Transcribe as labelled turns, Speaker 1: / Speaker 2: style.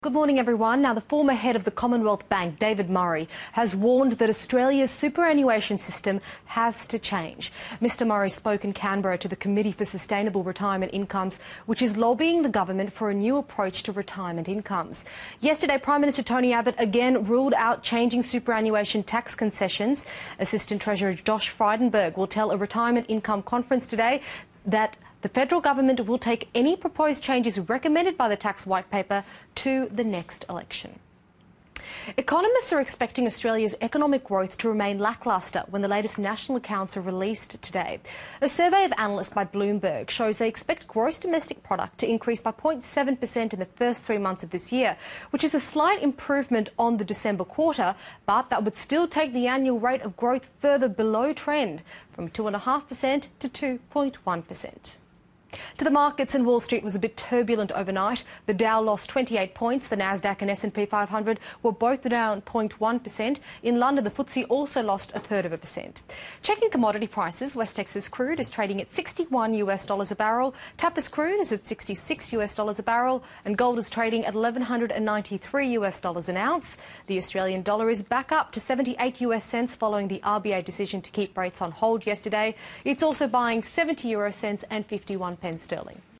Speaker 1: Good morning, everyone. Now, the former head of the Commonwealth Bank, David Murray, has warned that Australia's superannuation system has to change. Mr Murray spoke in Canberra to the Committee for Sustainable Retirement Incomes, which is lobbying the government for a new approach to retirement incomes. Yesterday, Prime Minister Tony Abbott again ruled out changing superannuation tax concessions. Assistant Treasurer Josh Frydenberg will tell a retirement income conference today that the federal government will take any proposed changes recommended by the tax white paper to the next election. Economists are expecting Australia's economic growth to remain lacklustre when the latest national accounts are released today. A survey of analysts by Bloomberg shows they expect gross domestic product to increase by 0.7% in the first 3 months of this year, which is a slight improvement on the December quarter, but that would still take the annual rate of growth further below trend, from 2.5% to 2.1%. To the markets, and Wall Street was a bit turbulent overnight. The Dow lost 28 points. The Nasdaq and S&P 500 were both down 0.1%. In London, the FTSE also lost 0.33%. Checking commodity prices, West Texas crude is trading at $61 a barrel. Tapis crude is at $66 a barrel, and gold is trading at $1,193 an ounce. The Australian dollar is back up to 78 US cents following the RBA decision to keep rates on hold yesterday. It's also buying 70 euro cents and 51 pence sterling.